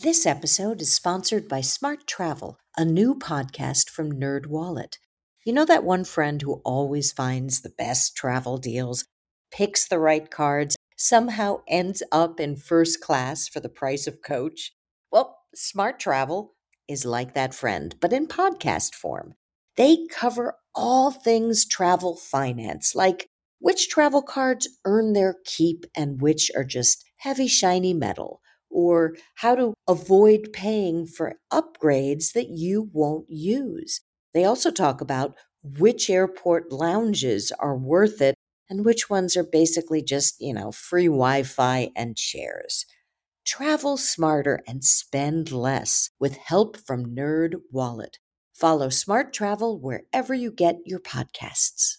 This episode is sponsored by Smart Travel, a new podcast from NerdWallet. You know that one friend who always finds the best travel deals, picks the right cards, somehow ends up in first class for the price of coach? Well, Smart Travel is like that friend, but in podcast form. They cover all things travel finance, like which travel cards earn their keep and which are just heavy, shiny metal, or how to avoid paying for upgrades that you won't use. They also talk about which airport lounges are worth it and which ones are basically just, free Wi Fi and chairs. Travel smarter and spend less with help from Nerd Wallet. Follow Smart Travel wherever you get your podcasts.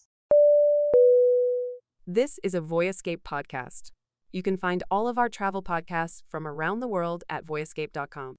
This is a Voyescape podcast. You can find all of our travel podcasts from around the world at voyescape.com.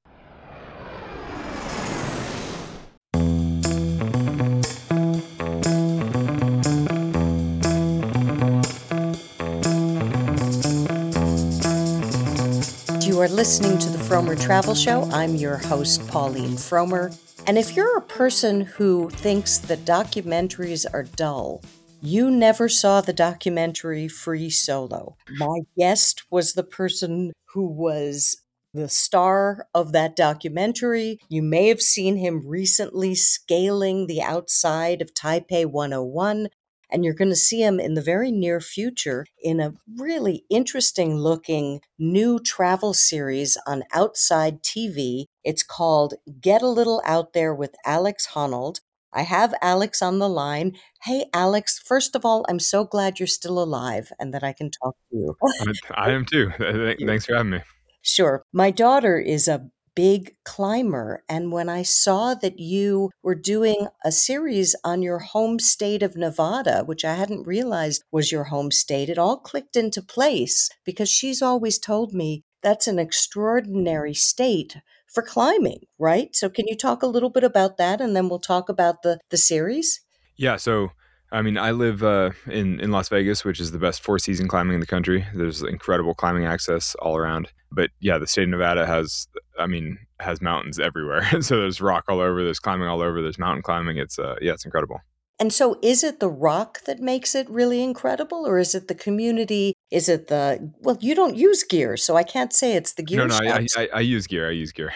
You are listening to the Frommer Travel Show. I'm your host, Pauline Frommer. And if you're a person who thinks that documentaries are dull, you never saw the documentary Free Solo. My guest was the person who was the star of that documentary. You may have seen him recently scaling the outside of Taipei 101, and you're going to see him in the very near future in a really interesting looking new travel series on Outside TV. It's called Get a Little Out There with Alex Honnold. I have Alex on the line. Hey, Alex, first of all, I'm so glad you're still alive and that I can talk to you. I am too. Thanks for having me. Sure. My daughter is a big climber. And when I saw that you were doing a series on your home state of Nevada, which I hadn't realized was your home state, it all clicked into place because she's always told me that's an extraordinary state for climbing, right? So can you talk a little bit about that and then we'll talk about the series? Yeah. So, I live in Las Vegas, which is the best four-season climbing in the country. There's incredible climbing access all around. But yeah, the state of Nevada has mountains everywhere. So there's rock all over, there's climbing all over, there's mountain climbing. It's incredible. And so is it the rock that makes it really incredible, or is it the community? Is it you don't use gear, so I can't say it's the gear No, shops. I use gear.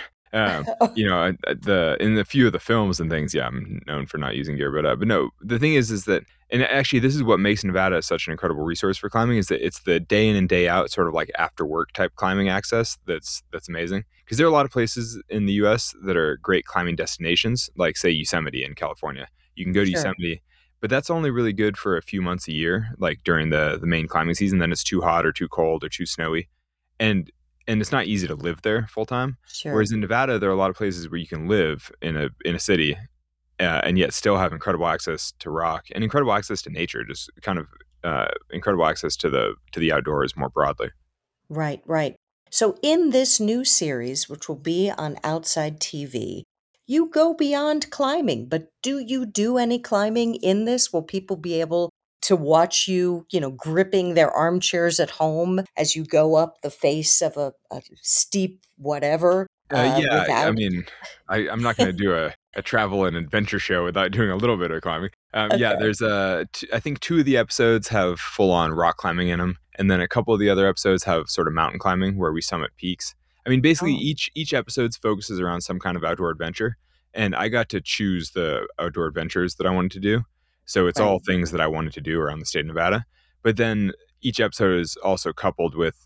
In the few of the films and things, yeah, I'm known for not using gear, but no, the thing is that, and actually this is what makes Nevada such an incredible resource for climbing, is that it's the day in and day out sort of like after work type climbing access that's amazing. Because there are a lot of places in the US that are great climbing destinations, like say Yosemite in California. You can go to Sure. Yosemite, but that's only really good for a few months a year, like during the main climbing season. Then it's too hot or too cold or too snowy. And it's not easy to live there full time. Sure. Whereas in Nevada, there are a lot of places where you can live in a city and yet still have incredible access to rock and incredible access to nature, just kind of incredible access to the outdoors more broadly. Right, right. So in this new series, which will be on Outside TV, you go beyond climbing, but do you do any climbing in this? Will people be able to watch you, gripping their armchairs at home as you go up the face of a steep whatever Yeah, without? I'm not going to do a travel and adventure show without doing a little bit of climbing. Yeah, Okay. there's I think two of the episodes have full on rock climbing in them, and then a couple of the other episodes have sort of mountain climbing where we summit peaks. Basically Oh, each episode focuses around some kind of outdoor adventure, and I got to choose the outdoor adventures that I wanted to do. So it's right. all things that I wanted to do around the state of Nevada. But then each episode is also coupled with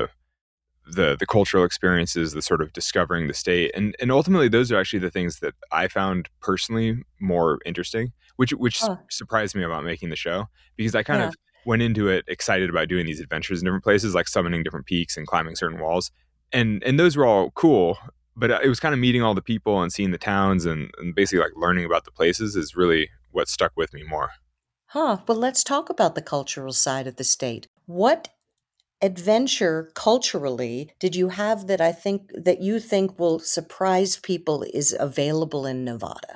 the cultural experiences, the sort of discovering the state, and ultimately those are actually the things that I found personally more interesting, which Huh. surprised me about making the show, because I kind Yeah. of went into it excited about doing these adventures in different places, like summoning different peaks and climbing certain walls, and those were all cool. But it was kind of meeting all the people and seeing the towns and basically like learning about the places is really what stuck with me more. Huh. Well, let's talk about the cultural side of the state. What adventure culturally did you have that you think will surprise people is available in Nevada?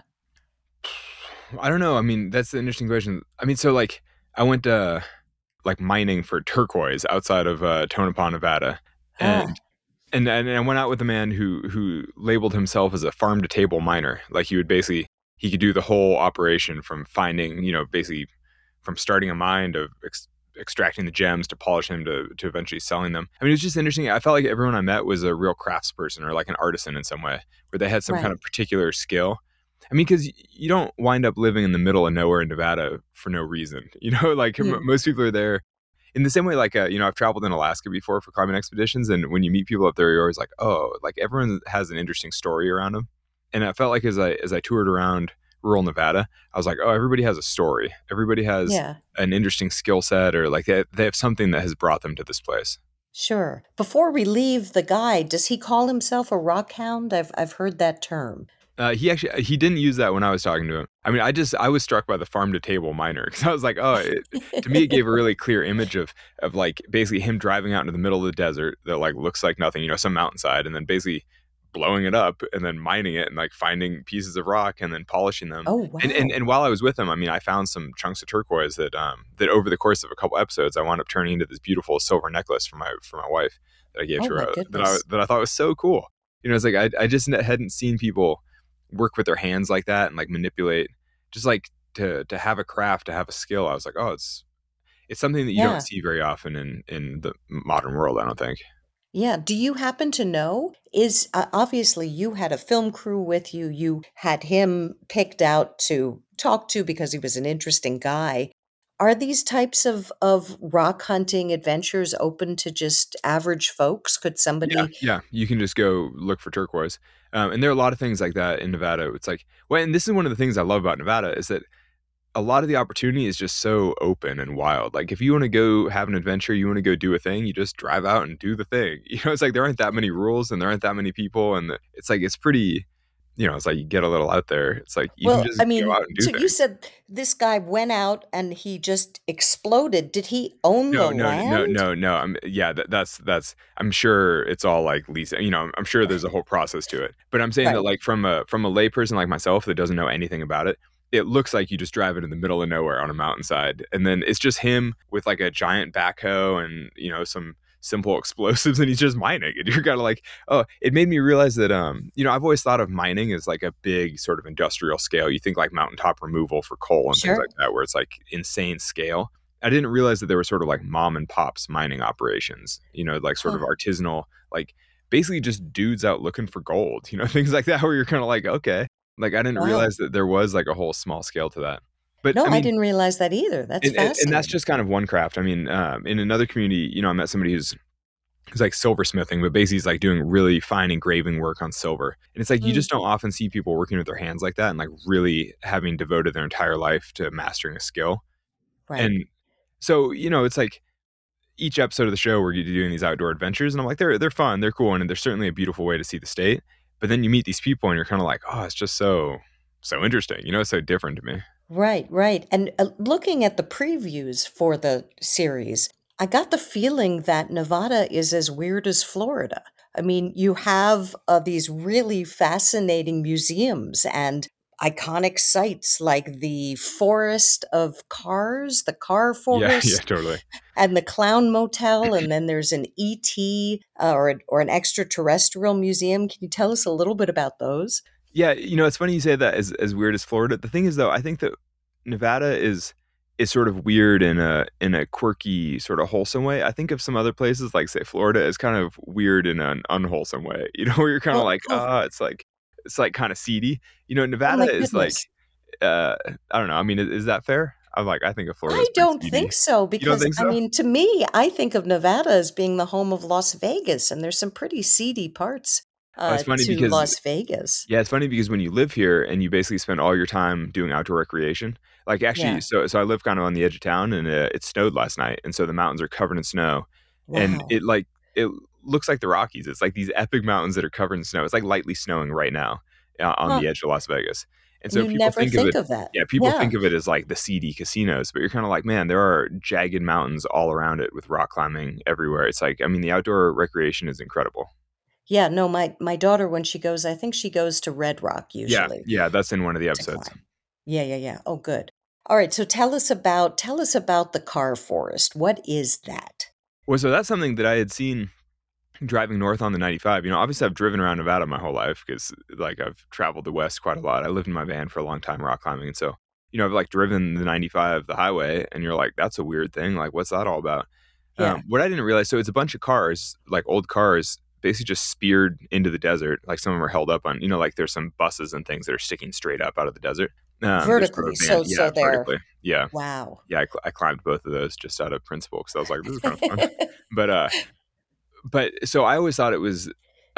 I don't know. That's an interesting question. So like I went like mining for turquoise outside of Tonopah, Nevada, Ah, and And I went out with a man who labeled himself as a farm to table miner. Like he could do the whole operation from finding, basically from starting a mine to extracting the gems to polishing them to eventually selling them. I mean, it was just interesting. I felt like everyone I met was a real craftsperson or like an artisan in some way, where they had some kind Right. of particular skill. I mean, because you don't wind up living in the middle of nowhere in Nevada for no reason. Like Mm. most people are there in the same way. Like, I've traveled in Alaska before for climbing expeditions, and when you meet people up there, you're always like, oh, like everyone has an interesting story around them. And I felt like as I toured around rural Nevada, I was like, oh, everybody has a story. Everybody has Yeah, an interesting skill set, or like they have something that has brought them to this place. sure. Before we leave the guy, does he call himself a rock hound? I've heard that term. He didn't use that when I was talking to him. I mean, I was struck by the farm to table miner because I was like, oh, to me it gave a really clear image of like basically him driving out into the middle of the desert that like looks like nothing, some mountainside, and then basically blowing it up and then mining it and like finding pieces of rock and then polishing them. Oh, And wow. while I was with him, I mean, I found some chunks of turquoise that over the course of a couple episodes, I wound up turning into this beautiful silver necklace for my wife that I gave Oh, to her my goodness. that I thought was so cool. It's like I just hadn't seen people work with their hands like that and like manipulate, just like to have a craft, to have a skill. I was like, oh, it's something that you don't Yeah. see very often in the modern world, I don't think. Yeah. Do you happen to know? Is obviously you had a film crew with you. You had him picked out to talk to because he was an interesting guy. Are these types of rock hunting adventures open to just average folks? Could Yeah, somebody? yeah. You can just go look for turquoise, and there are a lot of things like that in Nevada. It's like, well, and this is one of the things I love about Nevada is that a lot of the opportunity is just so open and wild. Like if you want to go have an adventure, you want to go do a thing, you just drive out and do the thing. It's like there aren't that many rules and there aren't that many people, and it's like it's pretty. It's like you get a little out there. It's like you can Well, just I go mean, out and do so you things. said this guy went out and he just exploded. Did he own the No, no, no, land? no, no. Yeah, that's. I'm sure it's all like Lisa. I'm sure there's a whole process to it. But I'm saying that Right. like from a layperson like myself that doesn't know anything about it, it looks like you just drive it in the middle of nowhere on a mountainside, and then it's just him with like a giant backhoe and some simple explosives, and he's just mining. And you're kind of like, oh, it made me realize that I've always thought of mining as like a big sort of industrial scale. You think like mountaintop removal for coal and things like Sure. that, where it's like insane scale. I didn't realize that there were sort of like mom and pops mining operations, like sort of Huh. artisanal, like basically just dudes out looking for gold, things like that, where you're kind of like, okay, like I didn't Wow. realize that there was like a whole small scale to that. But No, I I mean, didn't realize that either. That's and that's fascinating. just kind of one craft. I mean, in another community, I met somebody who's like silversmithing, but basically he's like doing really fine engraving work on silver. And it's like you Mm, just don't often see people working with their hands like that and like really having devoted their entire life to mastering a skill. right. And so, it's like each episode of the show where you're doing these outdoor adventures, and I'm like, they're fun, they're cool, and they're certainly a beautiful way to see the state. But then you meet these people, and you're kind of like, oh, it's just so interesting. It's so different to me. Right, right. And looking at the previews for the series, I got the feeling that Nevada is as weird as Florida. I mean, you have these really fascinating museums and iconic sites like the Forest of Cars, the Car Yeah, yeah, Forest, totally. and the Clown Motel, and then there's an ET or an extraterrestrial museum. Can you tell us a little bit about those? Yeah, it's funny you say that as weird as Florida. The thing is, though, I think that Nevada is sort of weird in a quirky, sort of wholesome way. I think of some other places, like say Florida, as kind of weird in an unwholesome way. Where you're kind of Oh, like, oh, it's like kind of seedy. oh Nevada my is like, goodness. I don't know. I mean, is that fair? I think of Florida I as pretty don't think seedy. so You don't because, think I so? mean, to me, I think of Nevada as being the home of Las Vegas, and there's some pretty seedy parts Oh, it's funny to because Las Vegas. Yeah, it's funny because when you live here and you basically spend all your time doing outdoor recreation, like actually, Yeah. so I live kind of on the edge of town, and it snowed last night, and so the mountains are covered in snow, and Wow. it looks like the Rockies. It's like these epic mountains that are covered in snow. It's like lightly snowing right now on Huh. the edge of Las Vegas, and And so you people never think of think it. of that. Yeah, people Yeah. think of it as like the seedy casinos, but you're kind of like, man, there are jagged mountains all around it with rock climbing everywhere. It's like, I mean, the outdoor recreation is incredible. Yeah, no, my daughter, when she goes, I think she goes to Red Rock Yeah, usually yeah, that's in one of the to episodes. climb. Yeah, yeah, yeah. Oh, good. All right, so tell us about the Car Forest. What is that? Well, so that's something that I had seen. driving north on the 95, obviously I've driven around Nevada my whole life because like I've traveled the West quite a lot. I lived in my van for a long time rock climbing. And so, I've like driven the 95, the highway, and you're like, that's a weird thing. Like, what's that all about? Yeah. What I didn't realize, so it's a bunch of cars, like old cars, basically just speared into the desert. Like some of them are held up on, like there's some buses and things that are sticking straight up out of the desert. There's sort Vertically. of van, So yeah, they're, vertically. Yeah. wow. Yeah. I climbed both of those just out of principle because I was like, this is kind of fun. But so I always thought it was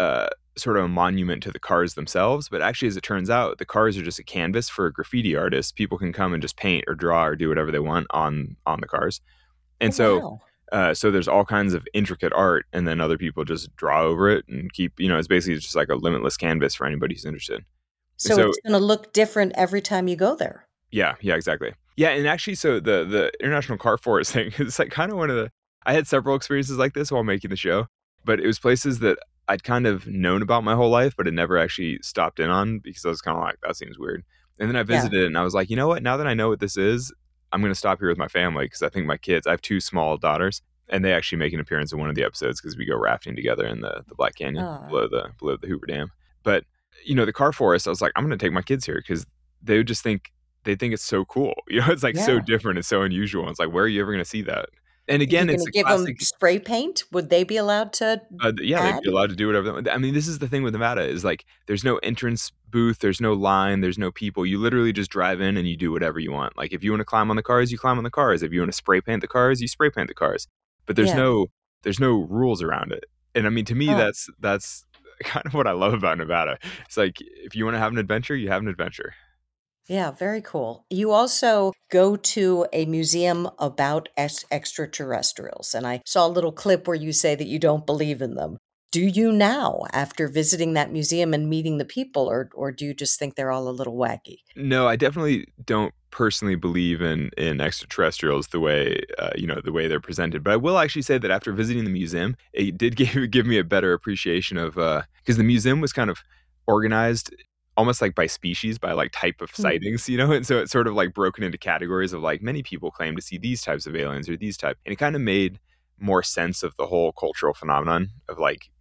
sort of a monument to the cars themselves. But actually, as it turns out, the cars are just a canvas for graffiti artists. People can come and just paint or draw or do whatever they want on the cars. Oh, And so, wow. so there's all kinds of intricate art, and then other people just draw over it and keep. It's basically just like a limitless canvas for anybody who's interested. And So so, it's going to look different every time you go there. yeah, exactly. Yeah, and actually, so the International Car Forest thing is like kind of one of the. I had several experiences like this while making the show, but it was places that I'd kind of known about my whole life, but had never actually stopped in on because I was kind of like, that seems weird. And then I Yeah. visited it, and I was like, you know what? Now that I know what this is, I'm going to stop here with my family because I think my kids. I have two small daughters, and they actually make an appearance in one of the episodes because we go rafting together in the Black Canyon Ah, below the Hoover Dam. But the car forest, I was like, I'm going to take my kids here because they would just think they think it's so cool. It's like so yeah. different and so unusual. It's like, where are you ever going to see that? And You're again, going it's to a give them classic. spray paint? Would they be allowed to Yeah, they'd add? be allowed to do whatever they want. I mean, this is the thing with Nevada is like, there's no entrance booth, there's no line, there's no people. You literally just drive in and you do whatever you want. Like, if you want to climb on the cars, you climb on the cars. If you want to spray paint the cars, you spray paint the cars. But Yeah. there's no rules around it. And I mean, to me, Oh, that's kind of what I love about Nevada. It's like, if you want to have an adventure, you have an adventure. yeah, very cool. You also go to a museum about extraterrestrials, and I saw a little clip where you say that you don't believe in them. Do you now, after visiting that museum and meeting the people, or do you just think they're all a little wacky? No, I definitely don't personally believe in extraterrestrials the way the way they're presented. But I will actually say that after visiting the museum, it did give me a better appreciation of because the museum was kind of organized almost like by species, by like type of Hmm. sightings, and so it's sort of like broken into categories of like many people claim to see these types of aliens or these type, and it kind of made more sense of the whole cultural phenomenon of like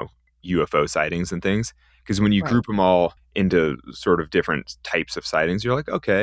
UFO sightings and things because when you Right. group them all into sort of different types of sightings, you're like, okay,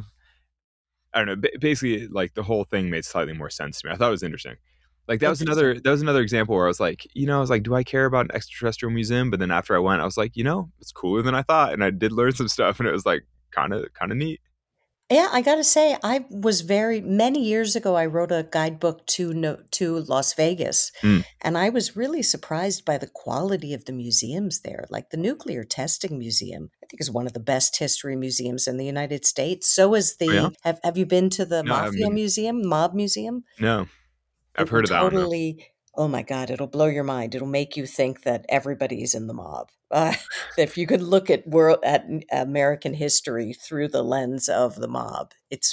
I don't know. Basically, like the whole thing made slightly more sense to me. I thought it was interesting. Like Interesting. that was another example where I was like, do I care about an extraterrestrial museum? But then after I went, I was like, it's cooler than I thought, and I did learn some stuff, and it was like kind of neat. Yeah, I gotta say, I was very many years ago. I wrote a guidebook to to Las Vegas, Mm, and I was really surprised by the quality of the museums there. Like the Nuclear Testing Museum, I think is one of the best history museums in the United States. So is oh yeah, the. Have you been to the no, I haven't Mafia been. Museum, Mob Museum? No, I've It will heard of that one though. totally oh my god, it'll blow your mind. It'll make you think that everybody's in the mob. If you could look at American history through the lens of the mob,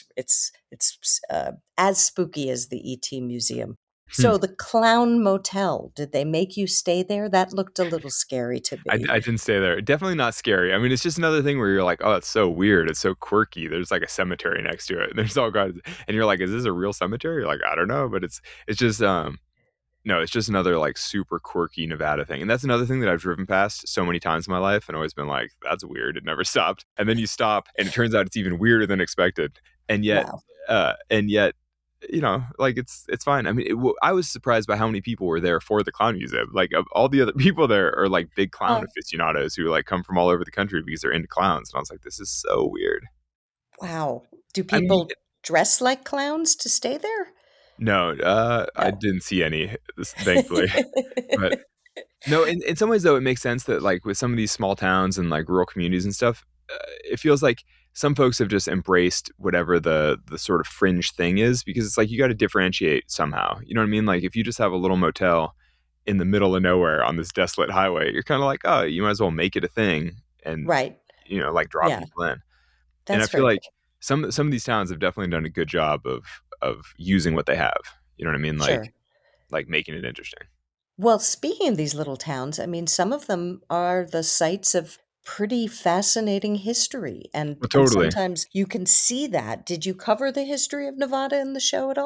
it's as spooky as the ET Museum. Hmm. So the Clown Motel, did they make you stay there? That looked a little scary to me. I didn't stay there. Definitely not scary. I mean, it's just another thing where you're like, oh, it's so weird. It's so quirky. There's like a cemetery next to it. And there's all kinds, and you're like, is this a real cemetery? You're like, I don't know, but it's just no, it's just another like super quirky Nevada thing. And that's another thing that I've driven past so many times in my life and always been like, that's weird. It never stopped. And then you stop and it turns out it's even weirder than expected. And yet, Wow. and yet, like it's fine. I mean, I was surprised by how many people were there for the clown museum. Like all the other people there are like big clown Uh, aficionados who like come from all over the country because they're into clowns. And I was like, this is so weird. wow. Do I mean, people dress like clowns to stay there? no, I No. didn't see any, thankfully. But no, in some ways though, it makes sense that like with some of these small towns and like rural communities and stuff, it feels like some folks have just embraced whatever the sort of fringe thing is because it's like you got to differentiate somehow. You know what I mean? Like if you just have a little motel in the middle of nowhere on this desolate highway, you're kind of like, oh, you might as well make it a thing and Right. like draw Yeah, people in. And I that's feel very like cool. some of these towns have definitely done a good job of using what they have. You know what I mean? Sure. Like making it interesting. Well, speaking of these little towns, I mean, some of them are the sites of pretty fascinating history, Well, and totally. sometimes you can see that. Did you cover the history of Nevada in the show at all?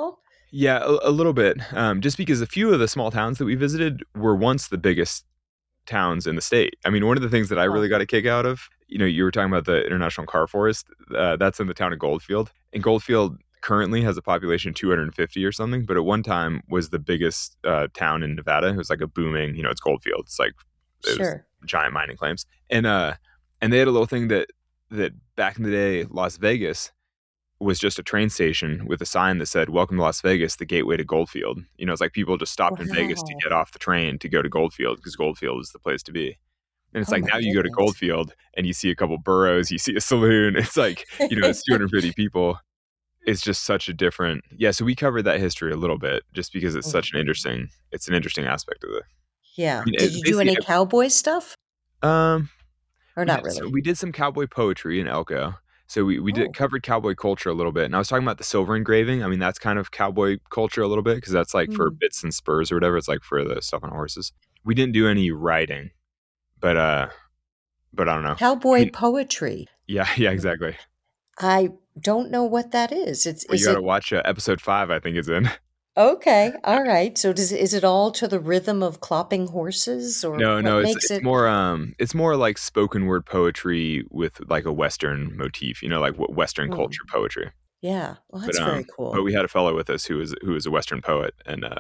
Yeah, a little bit. Just because a few of the small towns that we visited were once the biggest towns in the state. I mean, one of the things that I Huh. really got a kick out of, you were talking about the International Car Forest. That's in the town of Goldfield, and Goldfield currently has a population of 250 or something, but at one time was the biggest town in Nevada. It was like a booming, it's Goldfield. It's like it was Sure. giant mining claims, and they had a little thing that back in the day, Las Vegas was just a train station with a sign that said "Welcome to Las Vegas, the gateway to Goldfield." It's like people just stopped in Vegas to Wow. get off the train to go to Goldfield because Goldfield is the place to be. And it's Oh like my now you go to goodness. Goldfield and you see a couple burros, you see a saloon. It's like, it's 250 people. It's just such a different. Yeah, so we covered that history a little bit just because it's an interesting aspect of it. I Yeah. mean, Did you do basically, any cowboy stuff um, or yeah, not so really? we did some cowboy poetry in Elko. So we did Oh. covered cowboy culture a little bit, and I was talking about the silver engraving. I mean, that's kind of cowboy culture a little bit because that's like for Hmm. bits and spurs or whatever. It's like for the stuff on horses. We didn't do any riding, but but I don't know. I Cowboy mean, poetry. yeah, yeah, exactly. I don't know what that is. Well, you Is got to it watch episode 5. I think it's in. okay? All right. So is it all to the rhythm of clopping horses, or No, what no, makes it? it's more like spoken word poetry with like a Western motif. Like what Western Hmm. culture poetry. Yeah. Well, But that's very but cool. we had a fellow with us who was a Western poet,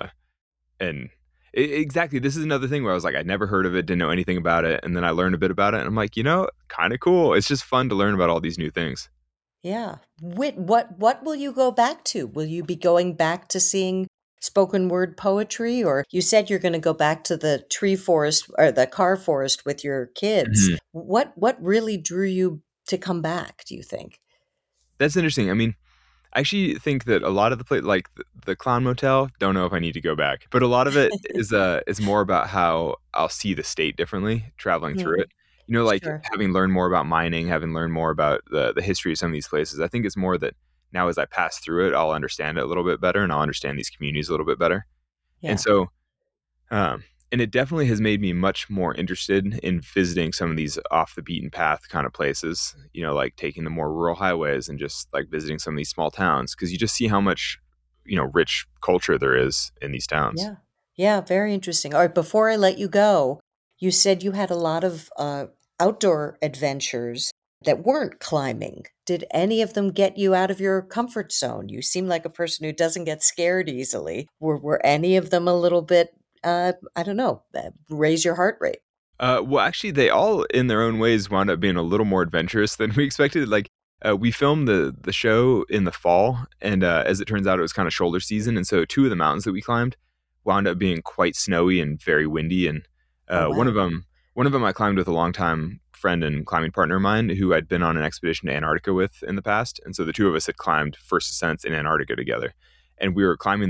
and exactly, this is another thing where I was like, I'd never heard of it, didn't know anything about it, and then I learned a bit about it, and I'm like, kind of cool. It's just fun to learn about all these new things. Yeah. What will you go back to? Will you be going back to seeing spoken word poetry, or you said you're going to go back to the tree forest or the car forest with your kids? Mhm. What really drew you to come back, do you think? That's interesting. I mean, I actually think that a lot of like the Clown Motel, don't know if I need to go back, but a lot of it is more about how I'll see the state differently traveling through Hmm. it. Like Sure. having learned more about mining, having learned more about the history of some of these places. I think it's more that now as I pass through it, I'll understand it a little bit better, and I'll understand these communities a little bit better. And Yeah. so, um, and it definitely has made me much more interested in visiting some of these off the beaten path kind of places, like taking the more rural highways and just like visiting some of these small towns because you just see how much, rich culture there is in these towns. Yeah. Yeah, very interesting. All right, before I let you go, you said you had a lot of outdoor adventures that weren't climbing. Did any of them get you out of your comfort zone? You seem like a person who doesn't get scared easily. Were any of them a little bit, I don't know, raise your heart rate? Well, actually, they all, in their own ways, wound up being a little more adventurous than we expected. Like, we filmed the show in the fall, and as it turns out, it was kind of shoulder season, and so two of the mountains that we climbed wound up being quite snowy and very windy. And Oh, uh, one of wow. them, one of them, I climbed with a longtime friend and climbing partner of mine who I'd been on an expedition to Antarctica with in the past, and so the two of us had climbed first ascents in Antarctica together, and we were climbing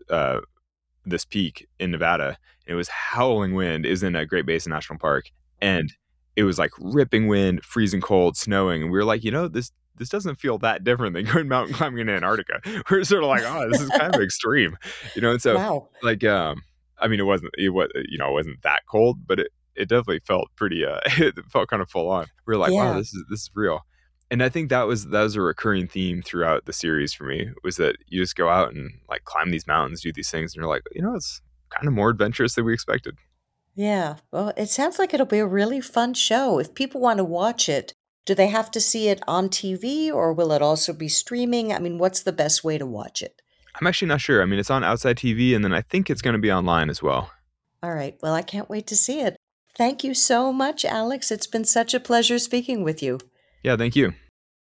this peak in Nevada. And it was howling wind. It was in a Great Basin National Park, and it was like ripping wind, freezing cold, snowing. And we were like, this doesn't feel that different than going mountain climbing in Antarctica. We're sort of like, oh, this is kind of extreme, And so, Wow. like, I mean, it wasn't that cold, but it definitely felt pretty. It felt kind of full on. We were like, wow, Yeah. this is real. And I think that was a recurring theme throughout the series for me was that you just go out and like climb these mountains, do these things, and you're like, it's kind of more adventurous than we expected. Yeah. Well, it sounds like it'll be a really fun show. If people want to watch it, do they have to see it on TV or will it also be streaming? I mean, what's the best way to watch it? I'm actually not sure. I mean, it's on Outside TV, and then I think it's going to be online as well. All right. Well, I can't wait to see it. Thank you so much, Alex. It's been such a pleasure speaking with you. Yeah, thank you.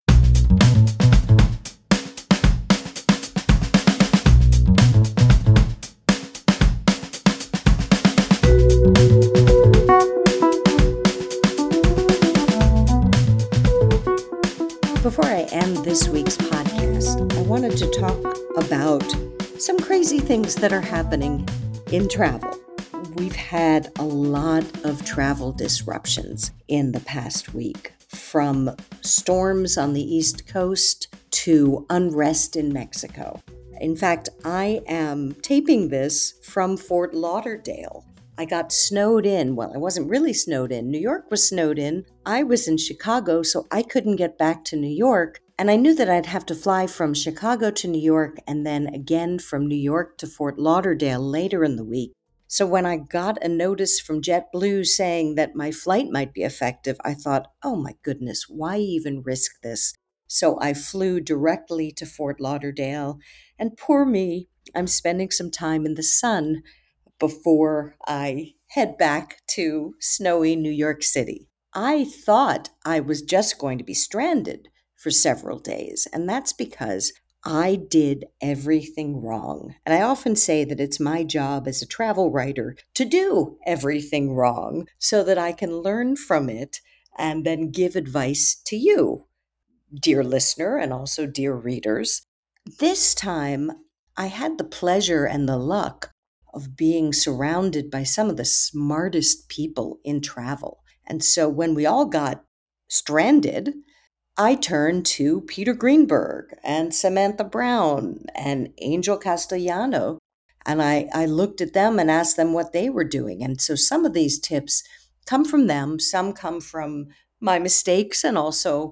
Before I end this week's podcast, I wanted to talk about some crazy things that are happening in travel. We've had a lot of travel disruptions in the past week, from storms on the East Coast to unrest in Mexico. In fact, I am taping this from Fort Lauderdale. I got snowed in. Well, I wasn't really snowed in. New York was snowed in. I was in Chicago, so I couldn't get back to New York And I knew that I'd have to fly from Chicago to New York and then again from New York to Fort Lauderdale later in the week. So when I got a notice from JetBlue saying that my flight might be effective, I thought, oh my goodness, why even risk this? So I flew directly to Fort Lauderdale, and poor me, I'm spending some time in the sun before I head back to snowy New York City. I thought I was just going to be stranded for several days, and that's because I did everything wrong. And I often say that it's my job as a travel writer to do everything wrong so that I can learn from it and then give advice to you, dear listener, and also dear readers. This time, I had the pleasure and the luck of being surrounded by some of the smartest people in travel. And so when we all got stranded, I turned to Peter Greenberg and Samantha Brown and Angel Castellano, and I looked at them and asked them what they were doing. And so some of these tips come from them, some come from my mistakes and also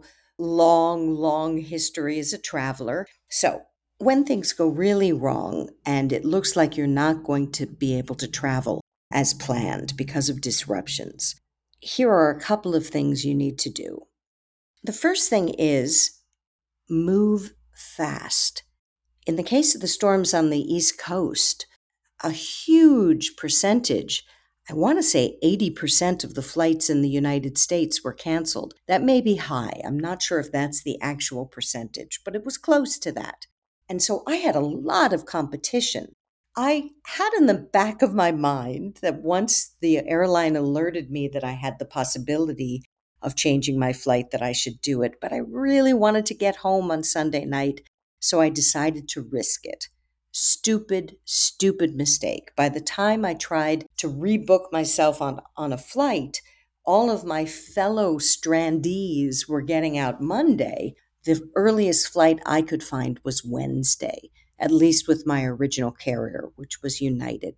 long history as a traveler. So when things go really wrong and it looks like you're not going to be able to travel as planned because of disruptions, here are a couple of things you need to do. The first thing is move fast. In the case of the storms on the East Coast, a huge percentage, I want to say 80% of the flights in the United States were canceled. That may be high. I'm not sure if that's the actual percentage, but it was close to that. And so I had a lot of competition. I had in the back of my mind that once the airline alerted me that I had the possibility of changing my flight, that I should do it. But I really wanted to get home on Sunday night, so I decided to risk it. Stupid mistake. By the time I tried to rebook myself on a flight, all of my fellow strandees were getting out Monday. The earliest flight I could find was Wednesday, at least with my original carrier, which was United.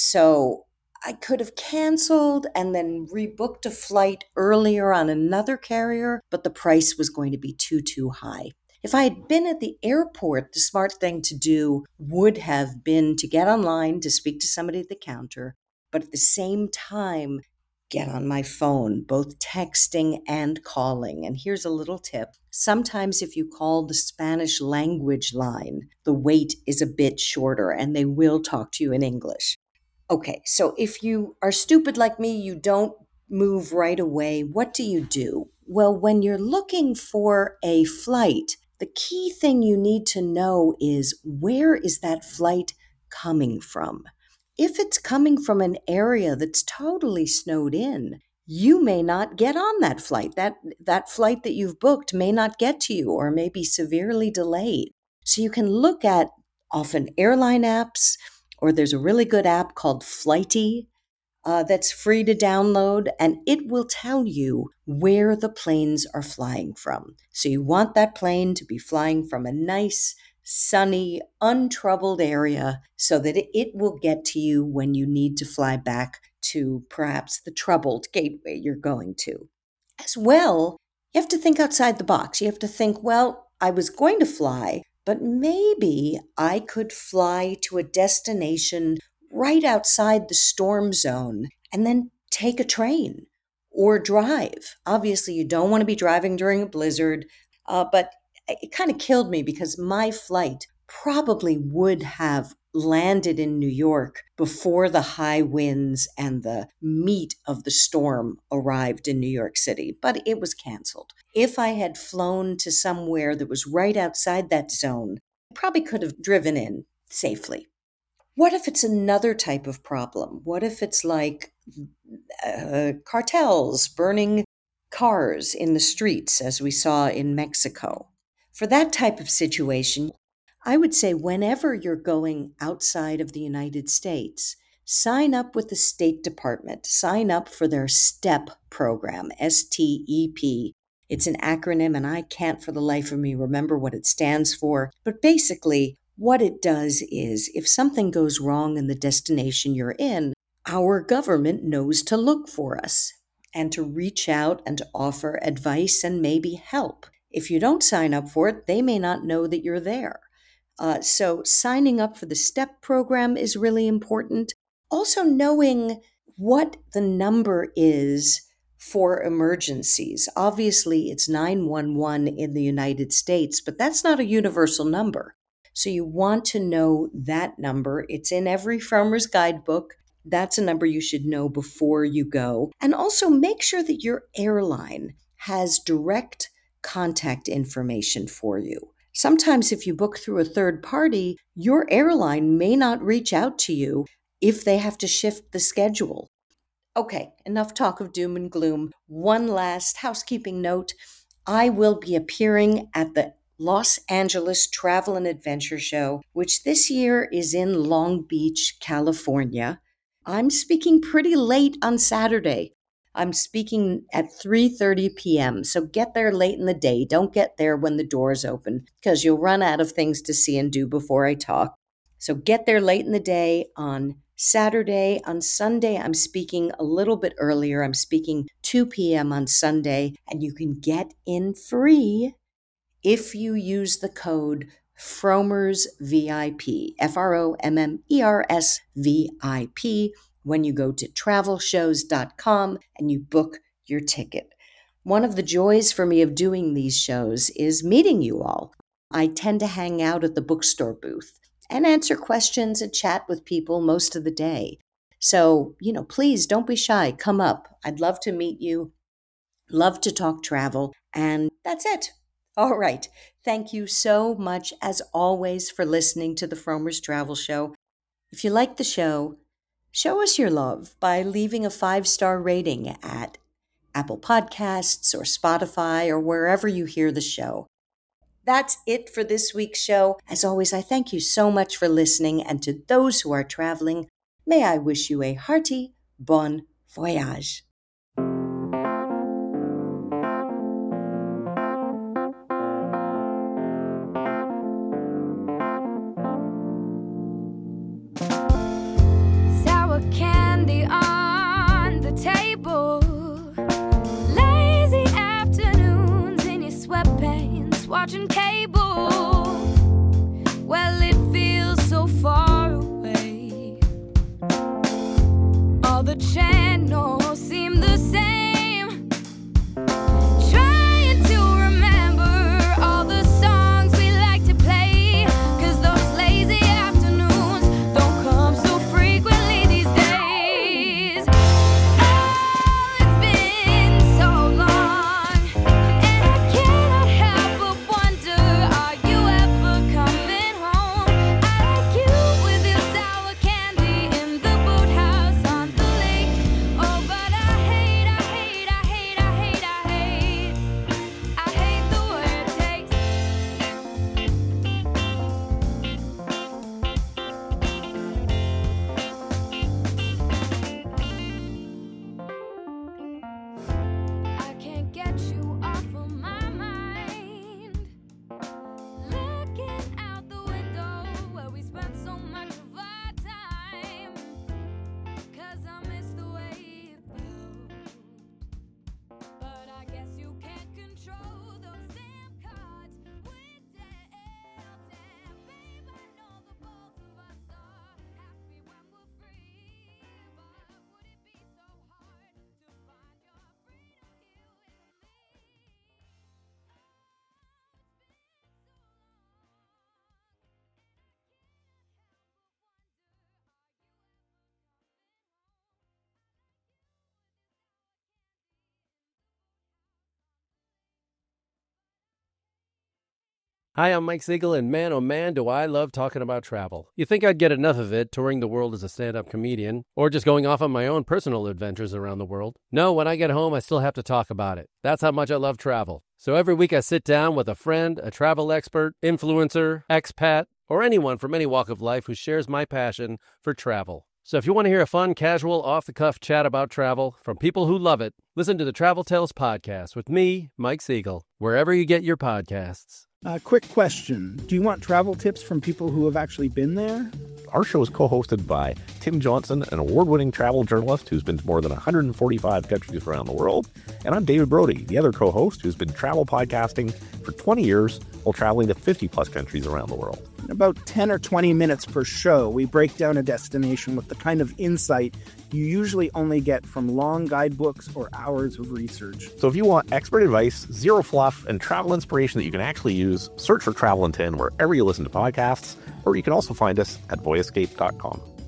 So I could have canceled and then rebooked a flight earlier on another carrier, but the price was going to be too high. If I had been at the airport, the smart thing to do would have been to get online to speak to somebody at the counter, but at the same time, get on my phone, both texting and calling. And here's a little tip. Sometimes if you call the Spanish language line, the wait is a bit shorter and they will talk to you in English. Okay, so if you are stupid like me, you don't move right away. What do you do? Well, when you're looking for a flight, the key thing you need to know is, where is that flight coming from? If it's coming from an area that's totally snowed in, you may not get on that flight. That flight that you've booked may not get to you or may be severely delayed. So you can look at often airline apps, or there's a really good app called Flighty that's free to download, and it will tell you where the planes are flying from. So you want that plane to be flying from a nice, sunny, untroubled area so that it will get to you when you need to fly back to perhaps the troubled gateway you're going to. As well, you have to think outside the box. You have to think, well, I was going to fly, but maybe I could fly to a destination right outside the storm zone and then take a train or drive. Obviously, you don't want to be driving during a blizzard, but it kind of killed me because my flight probably would have landed in New York before the high winds and the meat of the storm arrived in New York City, but it was canceled. If I had flown to somewhere that was right outside that zone, I probably could have driven in safely. What if it's another type of problem? What if it's like cartels burning cars in the streets, as we saw in Mexico? For that type of situation, I would say whenever you're going outside of the United States, sign up with the State Department. Sign up for their STEP program, STEP. It's an acronym, and I can't for the life of me remember what it stands for. But basically, what it does is, if something goes wrong in the destination you're in, our government knows to look for us and to reach out and to offer advice and maybe help. If you don't sign up for it, they may not know that you're there. So signing up for the STEP program is really important. Also knowing what the number is for emergencies. Obviously, it's 911 in the United States, but that's not a universal number. So you want to know that number. It's in every farmer's guidebook. That's a number you should know before you go. And also make sure that your airline has direct contact information for you. Sometimes if you book through a third party, your airline may not reach out to you if they have to shift the schedule. Okay, enough talk of doom and gloom. One last housekeeping note. I will be appearing at the Los Angeles Travel and Adventure Show, which this year is in Long Beach, California. I'm speaking pretty late on Saturday. I'm speaking at 3:30 p.m., so get there late in the day. Don't get there when the doors open, because you'll run out of things to see and do before I talk. So get there late in the day on Saturday. On Sunday, I'm speaking a little bit earlier. I'm speaking 2 p.m. on Sunday, and you can get in free if you use the code Frommer's VIP, F-R-O-M-M-E-R-S VIP, when you go to travelshows.com and you book your ticket. One of the joys for me of doing these shows is meeting you all. I tend to hang out at the bookstore booth and answer questions and chat with people most of the day. So, please don't be shy. Come up. I'd love to meet you. Love to talk travel. And that's it. All right. Thank you so much, as always, for listening to the Frommer's Travel Show. If you like the show, show us your love by leaving a 5-star rating at Apple Podcasts or Spotify or wherever you hear the show. That's it for this week's show. As always, I thank you so much for listening, and to those who are traveling, may I wish you a hearty bon voyage. Sour candy on the table, lazy afternoons in your sweatpants, watching cable. Well, it feels so far away. All the channels seem the same. Trying to remember all the songs we like to play, 'cause those lazy afternoons don't come so frequently these days. Oh, it's been so long, and I cannot help but wonder, are you ever coming home? I like you with your sour candy in the boathouse on the lake. Oh, but I hate the way it tastes. I can't get you off of my mind. Looking out the window where we spent so much of our time, 'cause I miss the way it felt. But I guess you can't control those damn cards we dealt. And babe, I know the both of us are happy when we're free. But would it be so hard to find your freedom here with me? Hi, I'm Mike Siegel, and man, oh man, do I love talking about travel. You think I'd get enough of it touring the world as a stand-up comedian, or just going off on my own personal adventures around the world? No, when I get home, I still have to talk about it. That's how much I love travel. So every week I sit down with a friend, a travel expert, influencer, expat, or anyone from any walk of life who shares my passion for travel. So if you want to hear a fun, casual, off-the-cuff chat about travel from people who love it, listen to the Travel Tales podcast with me, Mike Siegel, wherever you get your podcasts. Quick question. Do you want travel tips from people who have actually been there? Our show is co-hosted by Tim Johnson, an award-winning travel journalist who's been to more than 145 countries around the world. And I'm David Brody, the other co-host who's been travel podcasting for 20 years while traveling to 50-plus countries around the world. In about 10 or 20 minutes per show, we break down a destination with the kind of insight you usually only get from long guidebooks or hours of research. So if you want expert advice, zero fluff, and travel inspiration that you can actually use, search for Travel in 10 wherever you listen to podcasts, or you can also find us at voyescape.com.